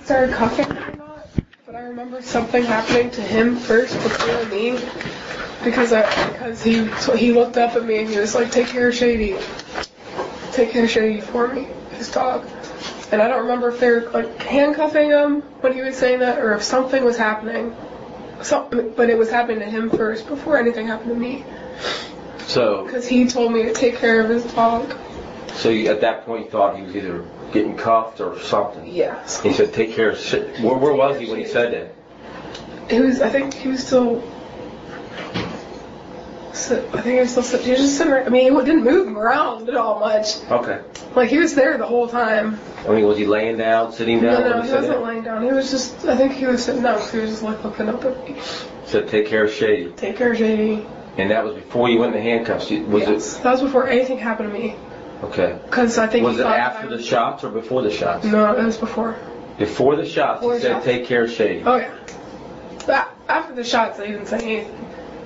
started cuffing him or not, but I remember something happening to him first before me, because he looked up at me and he was like, take care of Shady for me, his dog. And I don't remember if they were like handcuffing him when he was saying that, or if something was happening. But it was happening to him first before anything happened to me. So, because he told me to take care of his dog. So at that point you thought he was either getting cuffed or something? Yes. He said, take care of shit. Where was he when he said that? I think he was still he was just sitting right, I mean, he didn't move him around at all much. Okay. Like, he was there the whole time. I mean, was he laying down, sitting down? No, he wasn't laying down. He was just, I think he was sitting down because he was just like looking up at me. Said, take care of Shady. Take care of Shady. And that was before you went in the handcuffs? Yes. That was before anything happened to me. Okay. Because I think was it after the shots or before the shots? No, it was before. Before the shots, he said, take care of Shady. Oh, yeah. But after the shots, they didn't say anything.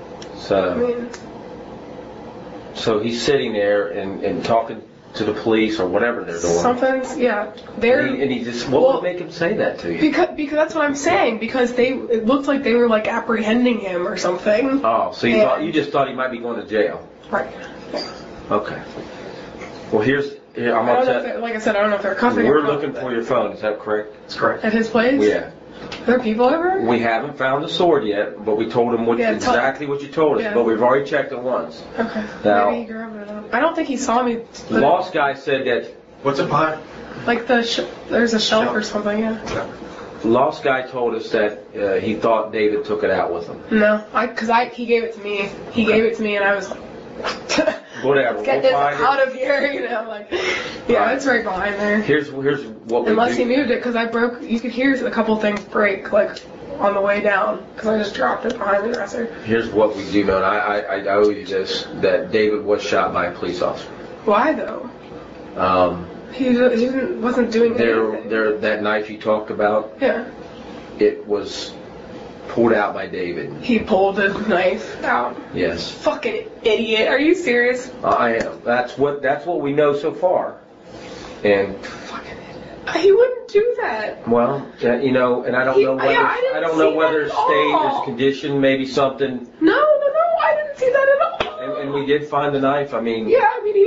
So he's sitting there and talking to the police or whatever they're doing. Something's, yeah. And he just, what would make him say that to you? Because that's what I'm saying. Because it looked like they were like apprehending him or something. Oh, so you just thought he might be going to jail? Right. Okay. Well, like I said, I don't know if they're cuffing him. We're looking for your phone. Is that correct? That's correct. At his place? Yeah. Are there people ever? We haven't found the sword yet, but we told him exactly what you told us. Yeah. But we've already checked it once. Okay. Now, maybe he grabbed it up. I don't think he saw me. The lost guy said that. What's it behind? Like there's a shelf or something. Yeah. The lost guy told us that he thought David took it out with him. No, because he gave it to me. He gave it to me, and I was like, whatever. Let's get this out of here, you know. Like, yeah, it's right behind there. Here's what we Unless he moved it, because you could hear a couple things break, like, on the way down, because I just dropped it behind the dresser. Here's what we do know, and I owe you this, that David was shot by a police officer. Why, though? He wasn't doing anything. That knife you talked about? Yeah. It was pulled out by David. He pulled the knife out? Yes. Fucking idiot. Are you serious? I am. That's what we know so far. And fucking idiot. He wouldn't do that. Well, and I don't know whether his state is conditioned, maybe something. No, I didn't see that at all. And we did find the knife. I mean. Yeah,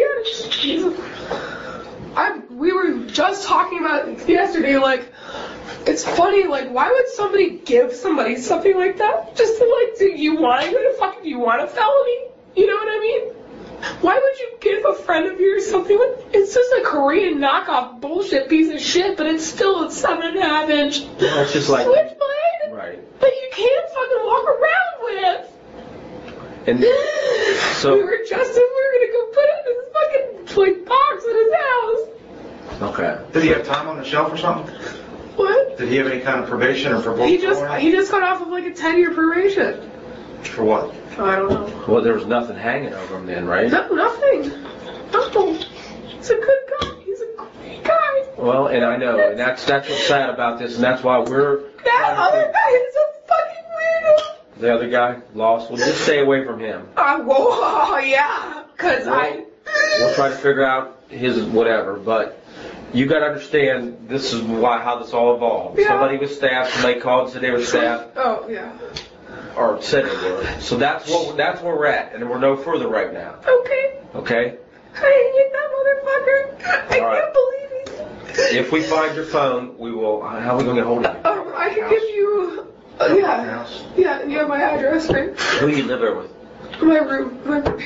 we were just talking about it yesterday, like, it's funny, like, why would somebody give somebody something like that? Just to, like, do you want a felony? You know what I mean? Why would you give a friend of yours something it's just a Korean knockoff bullshit piece of shit, but it's still a 7.5 inch well, it's just like switchblade? Right. That you can't fucking walk around with. And so we were gonna go put it in this fucking box in his house. Okay. Did he have time on the shelf or something? What? Did he have any kind of probation or probation? He just got off of like a 10-year probation. For what? I don't know. Well, there was nothing hanging over him then, right? No, nothing. No. He's a good guy. He's a great guy. Well, and I know, and that's what's sad about this, and that's why we're. That other guy is a fucking weirdo. The other guy lost. Well, just stay away from him. Yeah, because We'll try to figure out his whatever, but. You got to understand, this is how this all evolved. Yeah. Somebody was stabbed. Somebody called and said they were stabbed. Oh yeah. Or said they were. So that's where we're at, and we're no further right now. Okay. Okay. I hate that motherfucker. I can't believe it. If we find your phone, we will. How are we going to get hold of you? I can give you. Yeah. You have my address, right? Who do you live there with? My room.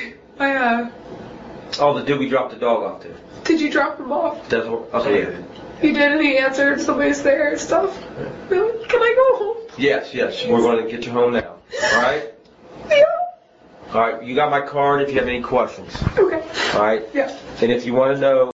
Oh, the dude we dropped the dog off to. Did you drop him off? Okay, yeah. You did, and he answered, somebody's there and stuff. Really? Can I go home? Yes. We're going to get you home now. All right? Yeah. All right, you got my card if you have any questions. Okay. All right? Yeah. And if you want to know